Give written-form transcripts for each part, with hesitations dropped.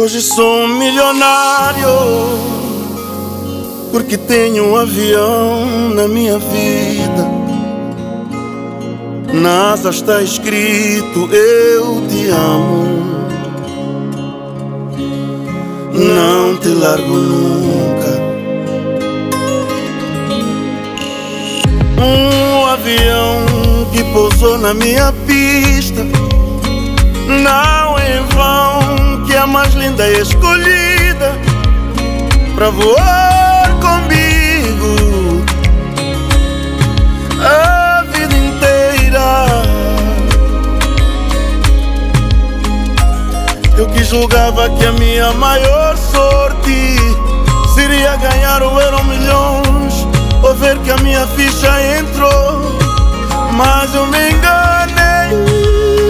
Hoje sou um milionário porque tenho um avião na minha vida. Na asa está escrito: eu te amo, não te largo nunca. Um avião que pousou na minha pista, não é em vão que a mais linda é escolhida pra voar comigo a vida inteira. Eu que julgava que a minha maior sorte seria ganhar o Euromilhões ou ver que a minha ficha entrou, mas eu me enganei.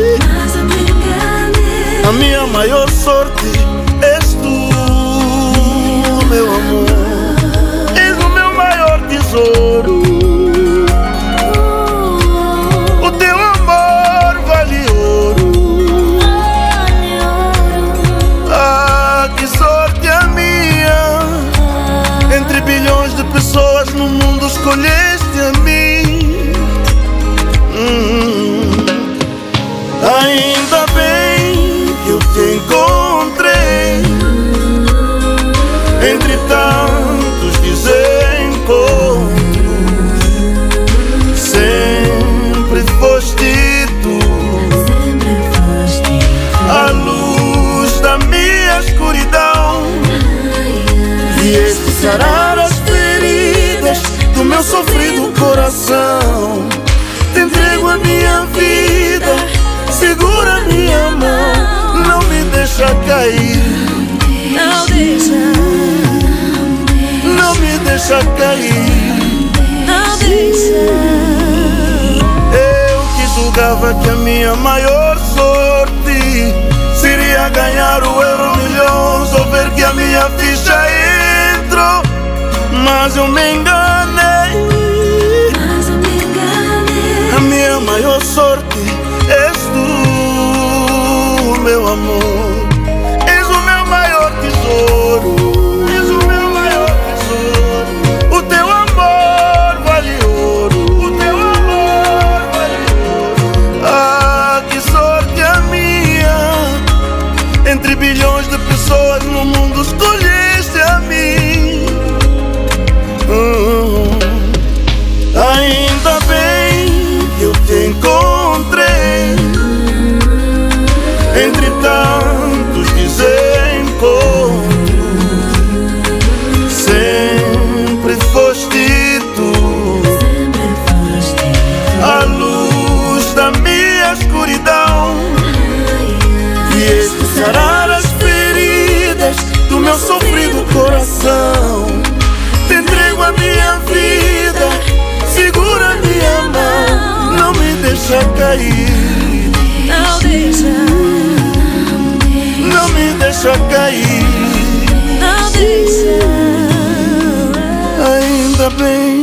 A minha maior sorte és tu, meu amor. És o meu maior tesouro. O teu amor vale ouro. Ah, que sorte a minha! Entre bilhões de pessoas no mundo escolheste a mim. Ainda bem que eu te encontrei entre tantos desencontros. Sempre foste tu, a luz da minha escuridão. Vieste sarar as feridas do meu sofrido coração. Te entrego a minha vida, segura minha mão, não me deixa cair. Não deixa, não me deixa cair. não deixa. Eu que julgava que a minha maior sorte seria ganhar o Euromilhões ou ver que a minha ficha entrou, mas eu me enganei. A minha maior sorte és tu, meu amor. És o meu maior tesouro. És o meu maior tesouro. O teu amor vale ouro. O teu amor vale ouro. Ah, que sorte a minha! Entre bilhões de pessoas no mundo escolheste a mim. Ainda bem que eu te encontrei entre tantos desencontros. Sempre foste tu, a luz da minha escuridão. Vieste sarar as feridas do meu sofrido coração. Te entrego a minha vida, segura minha mão, não me deixa cair. Não deixa, não me deixa cair. não deixa. Ainda bem